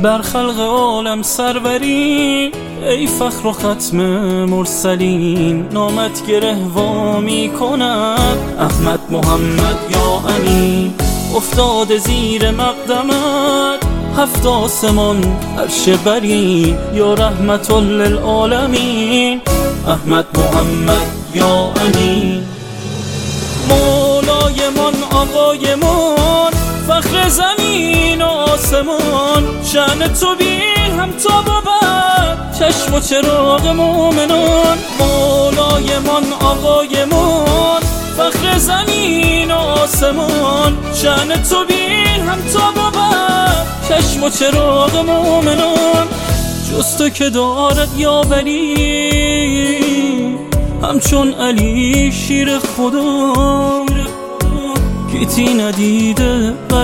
بر خلق عالم سروری، ای فخر و ختم مرسلین. نامت گره وا می کند احمد محمد یا امین. افتاده زیر مقدمت هفت آسمان عرش بری، یا رحمت للعالمین. احمد محمد یا امین. مولای من آقای من، فخر زمین و آسمان. شأن تو بی هم تا بود، چشم و چراغ مومنان. مولای من آقای من، فخر زمین و آسمان. شأن تو بی هم تا بود، چشم و چراغ مومنان. جز تو که دارد یاوری، همچون علی شیر خدا. گیتی ندیده بر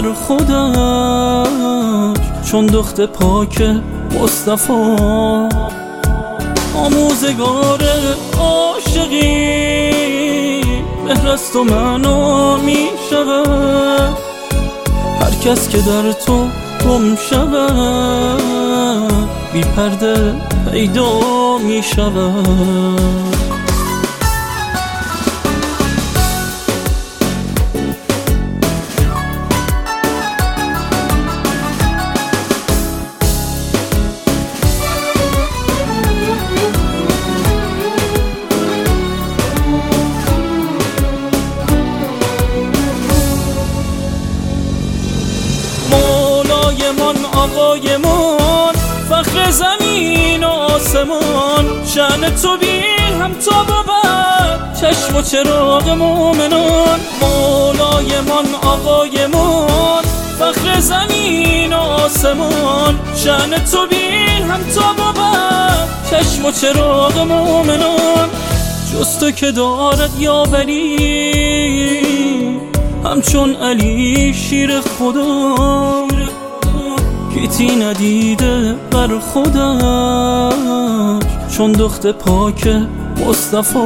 خودش، چون دخت پاک مصطفی. آموزگار عاشقی، مهر از تو منو می شود. هر کس که در تو گم شود، بی پرده پیدا می شود. آقای من، فخر زمین و آسمان. شأن تو بی هم تا بود، چشم و چراغ مومنان. مولای من آقای من، فخر زمین و آسمان. شأن تو بی هم تا بود، چشم و چراغ مومنان. جز تو که دارد یاوری، همچون علی شیر خدا. گیتی ندیده بر خودش، چون دخت پاک مصطفی.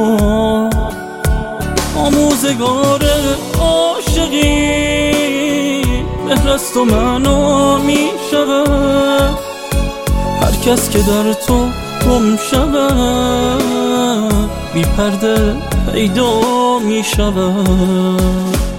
آموزگار عاشقی، مهر از تو منو می شود. هر کس که در تو گم شود، بی پرده پیدا می شود.